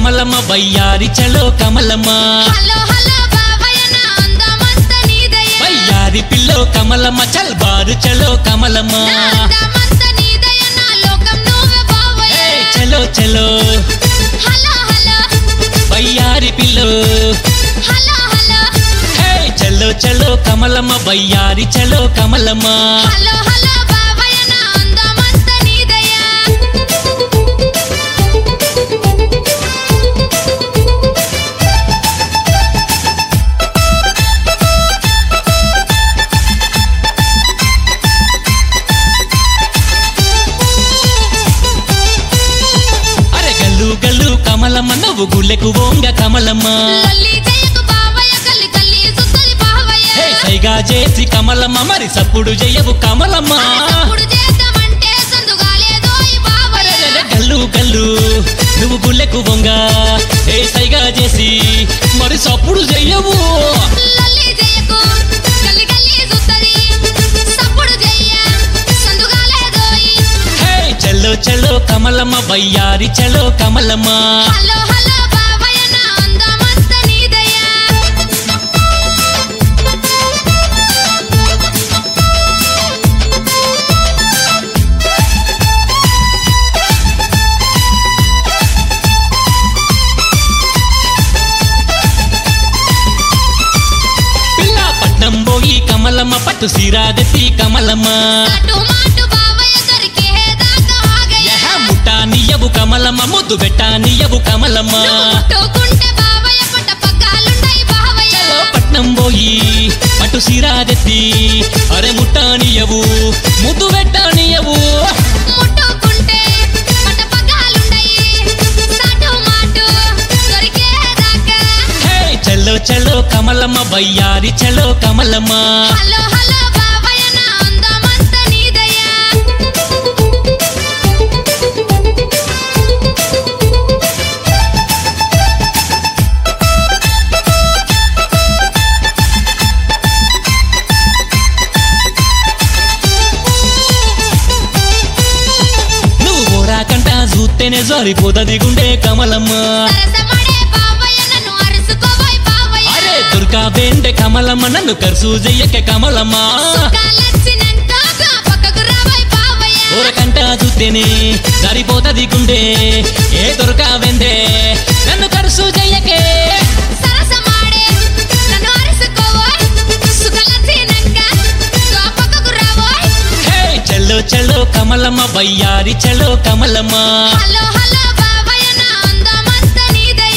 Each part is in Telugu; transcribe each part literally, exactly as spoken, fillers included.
కమలమ్మ వయ్యారి చలో కమలమ్మ హలో హలో బావయ్య నా అందమంత నీదయ్య వయ్యారి పిల్లో కమలమ్మ చల్ బారు చలో కమలమ్మ నా అందమంత నీదయ్య నా లోకం నువ్వే బావయ్య ఏ చలో చలో హలో హలో వయ్యారి పిల్లో హలో హలో హే చలో చలో కమలమ్మ వయ్యారి చలో కమలమ్మ హలో హలో బావయ్య నా అందమంత నీదయ్య అరే గల్లు గల్లు కమలమ్మ నువ్వు గుళ్ళెకు ఓంగ కమలమ్మ లల్లి జయకు బావయ్య కల్లి కల్లి సుత్తలి బావయ్య హే సైగా చేసి కమలమ్మ మరి సప్పుడు జయవు కమలమ్మ సప్పుడు చేద్దామంటే సందుగాలేదోయ్ బావయ్య అరెరెరె గల్లు గల్లు నువ్వు గుళ్ళెకు ఓంగ ఏ సైగా చేసి మరి సప్పుడు జయవు లల్లి జయకు కల్లి కల్లి సుత్తలి సప్పుడు జయ్య సందుగాలేదోయ్ హే చలో చలో కమలమ్మ వయ్యారి చలో కమలమ్మ హలో హలో బావయ్య నా అందమంత నీదయ్య పిల్ల పట్నం పోయి కమలమ్మ పట్టు సిరాదెత్తి కమలమ్మ అటు మాటు బావయ్య దొరికే దాకా ఆగయ్య యహ ముట్టా నియ్యవు కమలమ్మ ముద్దు పెట్టా నియ్యవు కమలమ్మ ముట్టుకుంటే బావయ్య పొట్ట పగ్గాలుండయి బావయ్య చలో పట్నం పోయి పట్టు సిరాదెత్తి అరే ముట్టా నియ్యవు ముద్దు పెట్టా నియ్యవు ముట్టుకుంటే పొట్ట పగ్గాలుండయి సాటు మాటు దొరికే దాకా హే చలో చలో కమలమ్మ వయ్యారి చలో కమలమ్మ హలో హలో బావయ్య నా అందమంత నీదయ్య నువ్వు ఓరాకంట చూస్తేనే జారిపోతది గుండె కమలమ్మ సరసమడే బావయ్య నన్ను అరుసుకోబోయ్ బావయ్య అరే దుర్గా బేండే కమలమ్మ నన్ను కర్సు చెయ్యకే కమలమ్మ సుఖాలొచ్చినంక పక్కకు రాబోయ్ బావయ్య ఓరకంట చూస్తేనే జారిపోతది గుండె ఏ దుర్గా బేందే నన్ను కర్సు చెయ్యకే సరసమాడే నన్ను అరుసుకోబోయ్ సుఖాలొచ్చినంక పక్కకు రాబోయ్ హే చలో చలో కమలమ్మ వయ్యారి చలో కమలమ్మ హలో హలో బావయ్య నా అందమంత నీదయ్య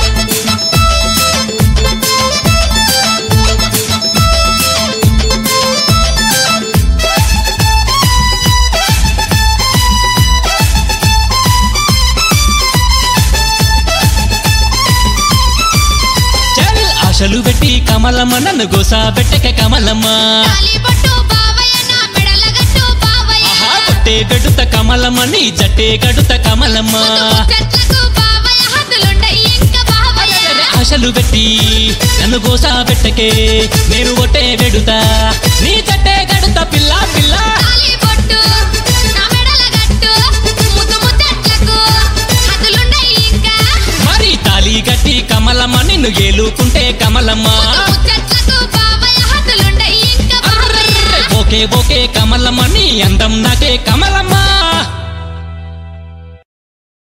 చల్ ఆశలు పెట్టి కమలమ్మ నన్ను గోసా పెట్టకే కమలమ్మ తాళిబొట్టు బావయ్య నా మెడల గట్టు బావయ్య ఆహా కొట్టే గడుత కమలమ్మ నీ జట్టే గడుత కమలమ్మ చెట్లకు బావయ్య హద్దులుండయి ఇంకా బావయ్య ఆశలు పెట్టి నన్ను గోసా పెట్టకే నేను ఒట్టే వెడుతా నీ జట్టే గడుత పిల్ల పిల్ల తాళిబొట్టు నా మెడల గట్టు ముద్దు ముద్దట్లకు హద్దులుండయి ఇంకా మరి తాలి గట్టి కమలమ్మ నిన్ను ఏలుకుంటే కమలమ్మ ముచ్చట్లకు బావయ్య హద్దులుండయి ఇంకా బావయ్య ఓకే ఓకే కమలమ్మ నీ అందం నాకే కమలమ్మ